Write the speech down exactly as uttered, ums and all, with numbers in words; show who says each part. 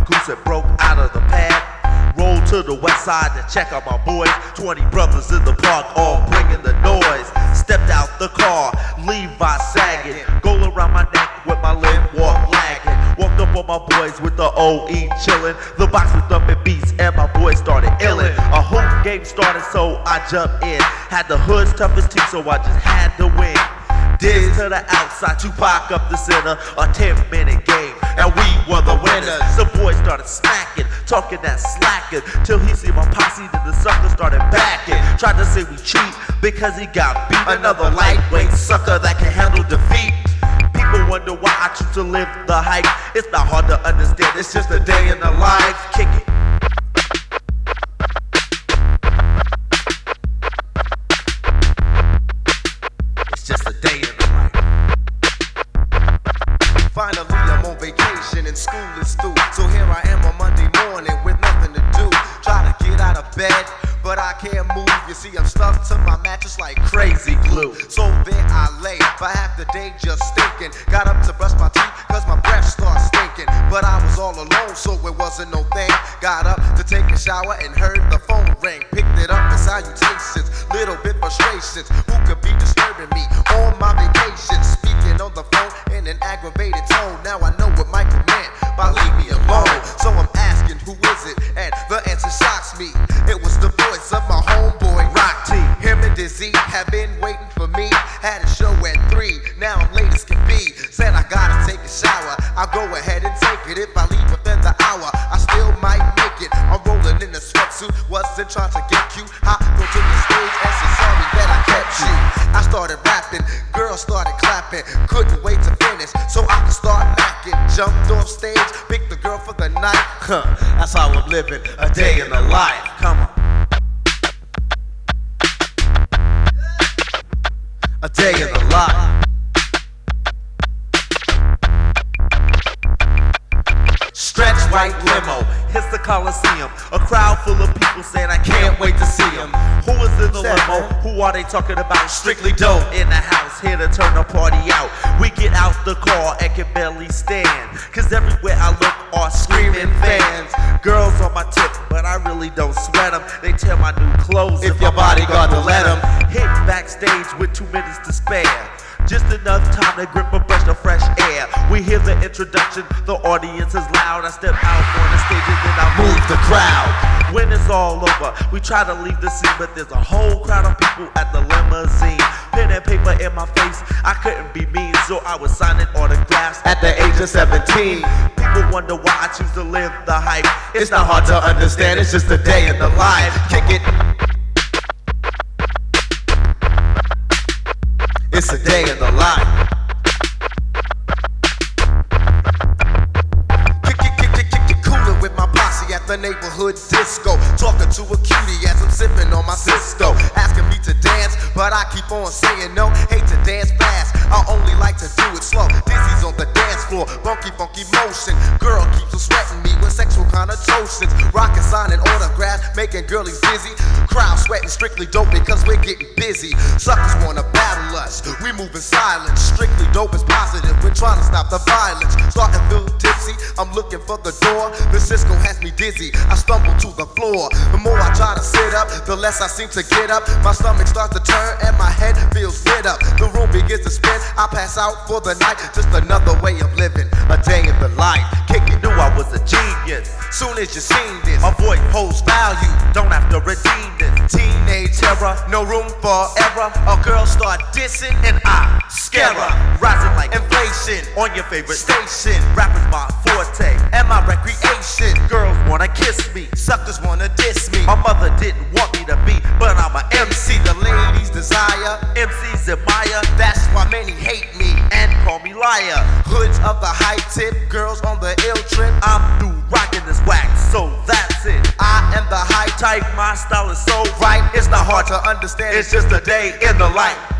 Speaker 1: goose and broke out of the pad. Rolled to the west side to check on my boys. Twenty brothers in the park, all bringing the noise. Stepped out the car, Levi sagging. Goal around my neck with my limb walk lagging. Walked up on my boys with the O E chillin'. The box was thumping beats and my boys started illin'. A hoop game started, so I jumped in. Had the hood's toughest team, so I just had to win. Diz to the outside, Tupac up the center. A ten minute game, and we were the winners. The boys started smacking, talking that slacking, till he see my posse, then the sucker started backing. Tried to say we cheat because he got beat. Another lightweight sucker that can handle defeat. People wonder why I choose to live the hype. It's not hard to understand, it's just a day in the life. Kick it. Just a day in the life.
Speaker 2: Finally, I'm on vacation and school is through. So here I am on Monday morning with nothing to do. Try to get out of bed, but I can't move. You see, I'm stuck to my mattress like crazy glue. So there I lay for half the day just stinking. Got up to brush my teeth cause my breath starts stinking. But I was all alone, so it wasn't no thing. Got up to take a shower and heard the phone ring. Picked it up with salutations, little bit frustrations. Who could be disturbing me on my vacation? Speaking on the phone in an aggravated tone. Now I know what Michael meant by leave me alone. So I'm asking, who is it? And the answer shocks me. It was the voice of my homeboy Rock T. Him and Dizzy have been waiting for me. Had a show at three, now I'm late as can be. Said I gotta take a shower, I'll go ahead and take it. If I leave within the hour, I still might make it. I'm rolling in a sweatsuit, wasn't trying to get cute. Hop go to the stage and say sorry that I kept you. I started rapping, girls started clapping. Couldn't wait to finish, so I could start macking. Jumped off stage, picked the girl for the night. Huh, that's how I'm living, a day in the life. Come on. A day in the life. Stretch white limo, hits the Coliseum. A crowd full of people saying I can't wait to see him. Who is in the limo? Who are they talking about? Strictly dope in the house, here to turn the party out. We get out the car and can barely stand, cause everywhere I look are screaming fans. Girls on my tip, but I really don't sweat them. They tear my new clothes if your bodyguard to let them. Hit backstage with two minutes to spare. Just enough time to grip a breath of fresh air. We hear the introduction, the audience is loud. I step out on the stage and then I move the crowd. When it's all over, we try to leave the scene, but there's a whole crowd of people at the limousine. Pen and paper in my face, I couldn't be mean, so I was signing autographs at the age of seventeen. People wonder why I choose to live the hype. It's not hard to understand, it's just a day in the life. Kick it. It's a day in the life. Kick it, kick it, kick it, cooler with my posse at the neighborhood disco. Talking to a cutie as I'm sipping on my Cisco. Asking me to dance, but I keep on saying no. Hate to dance fast, I only like to do it slow. Dizzy's on the dance floor, funky, funky motion. Girl keeps on sweating me with sexual connotations. Rockin' signing autographs, making girlies dizzy. Crowd sweating strictly dope because we're getting busy. Suckers wanna battle us, we move in silence. Strictly dope is positive, we're trying to stop the violence. Starting to feel tipsy, I'm looking for the door. The Cisco has me dizzy, I stumble to the floor. The more I try to sit up, the less I seem to get up. My stomach starts to turn and my head feels lit up. The room begins to spin, I pass out for the night. Just another way of living, a day in the life. Kick it, knew I was a genius. Soon as you seen this, my voice holds value, don't have to redeem this. Teenage terror, no room for error. A girl start dissing and I scare her. Rising like inflation on your favorite station. Rappers my forte and my recreation. Girls wanna kiss me, suckers wanna diss me. My mother didn't want me to be, but I'm a M C. The ladies desire, M Cs admire. That's why many hate me and call me liar. Hoods of the high tip, girls on the ill trip. I'm through rocking this wax, so that's it. I am the high type, my style is so right. It's not hard to understand, it's just a day in the life.